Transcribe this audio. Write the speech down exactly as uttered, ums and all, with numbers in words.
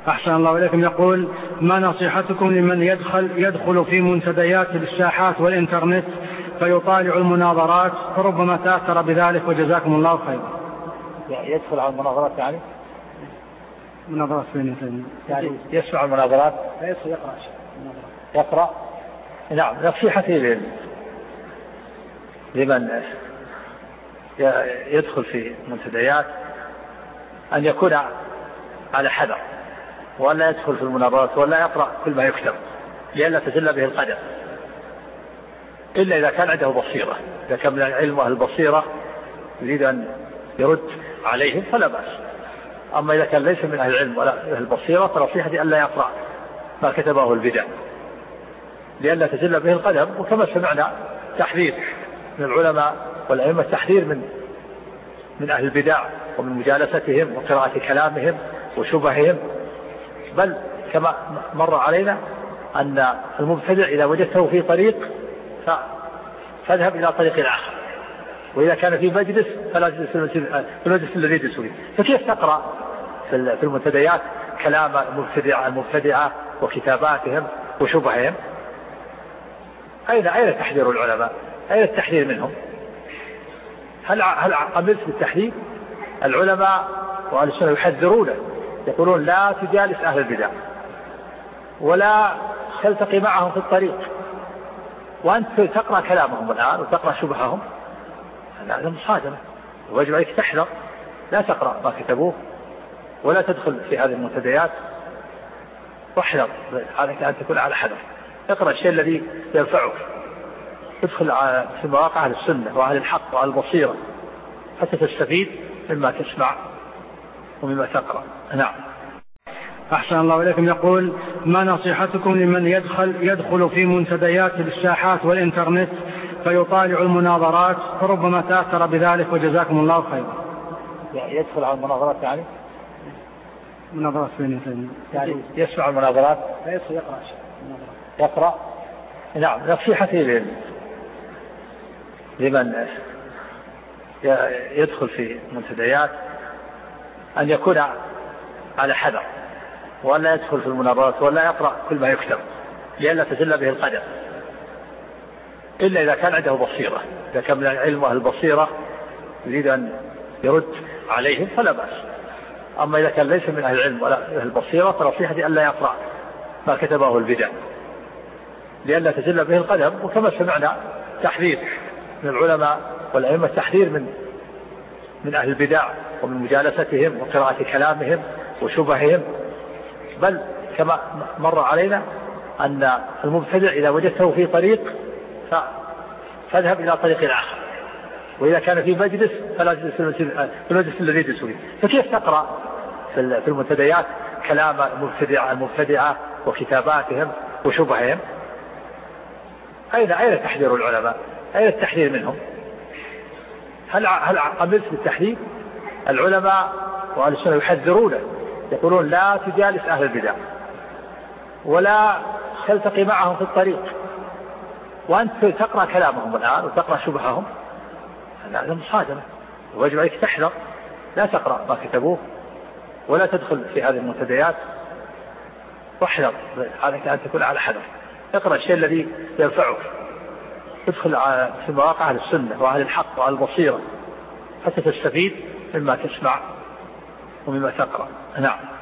أحسن الله إليكم. يقول: ما نصيحتكم لمن يدخل يدخل في منتديات الساحات والإنترنت فيطالع المناظرات فربما تأثر بذلك، وجزاكم الله خيرا؟ يدخل على المناظرات يعني مناظرات بين يعني يسمع المناظرات، يقرأ يقرأ. نعم، نصيحتي لمن يدخل في منتديات أن يكون على حذر، ولا يدخل في المناظرات ولا يقرأ كل ما يكتب لئلا تزل به القدم، إلا إذا كان عنده بصيرة. إذا كان من العلم أهل البصيرة يريد أن يرد عليهم فلا بأس. أما إذا كان ليس من أهل العلم ولا أهل البصيرة فنصيحتي ألا يقرأ ما كتبه البدع لئلا تزل به القدم. وكما سمعنا تحذير من العلماء والأئمة، تحذير من من أهل البدع ومن مجالستهم وقراءة كلامهم وشبههم. بل كما مر علينا أن المبتدع إذا وجدته في طريق فاذهب إلى طريق آخر، وإذا كان في مجلس فلا تجلس في المجلس الذي يجلس فيه. فكيف تقرأ في المنتديات كلام المبتدعة المبتدعة وكتاباتهم وشبههم؟ أين أين تحذير العلماء؟ أين التحذير منهم؟ هل هل عملت بالتحذير؟ العلماء وأهل السنة يحذرونه، يقولون لا تجالس أهل البدع ولا تلتقي معهم في الطريق، وأنت تقرأ كلامهم الآن وتقرأ شبههم، هذا مصادمة، ويجب عليك تحذر، لا تقرأ ما كتبوه ولا تدخل في هذه المنتديات، واحذر، عليك أن تكون على حذر. اقرأ الشيء الذي ينفعك، ادخل في مواقع أهل السنة وأهل الحق وأهل البصيرة حتى تستفيد مما تسمع ومما تقرأ. نعم. أحسن الله إليكم. يقول: ما نصيحتكم لمن يدخل يدخل في منتديات الساحات والإنترنت فيطالع المناظرات فربما تأثر بذلك، وجزاكم الله خيرا؟ يدخل على المناظرات يعني مناظرات بين يعني يسمع المناظرات، يقرأ يقرأ. نعم، نصيحتي لمن يدخل في منتديات أن يكون على حذر، ولا يدخل في المناظرات ولا يقرأ كل ما يكتب لئلا تزل به القدم، إلا إذا كان عنده بصيرة. إذا كان من العلم وأهل البصيرة يريد أن يرد عليهم فلا بأس. أما إذا كان ليس من أهل العلم ولا أهل البصيرة فنصيحتي ألا يقرأ ما كتبه البدع لئلا تزل به القدم. وكما سمعنا تحذير من العلماء والأئمة، تحذير من من أهل البدع ومن مجالستهم وقراءة كلامهم وشبههم. بل كما مر علينا أن المبتدع إذا وجدته في طريق فاذهب إلى طريق آخر، وإذا كان في مجلس فلا تجلس في المجلس الذي يجلس فيه. فكيف تقرأ في المنتديات كلام المبتدعة المبتدعة وكتاباتهم وشبههم؟ أين أين تحذير العلماء؟ أين التحذير منهم؟ هل هل عملت بالتحذير؟ العلماء وأهل السنة يحذرونه، يقولون لا تجالس أهل البدع ولا تلتقي معهم في الطريق، وأنت تقرأ كلامهم الآن وتقرأ شبههم، هذا مصادمة، ويجب عليك تحذر، لا تقرأ ما كتبوه ولا تدخل في هذه المنتديات، واحذر، عليك أن تكون على حذر. اقرأ الشيء الذي ينفعك، ادخل في مواقع أهل السنة وأهل الحق وأهل البصيرة حتى تستفيد مما تسمع ومما تقرأ. نعم.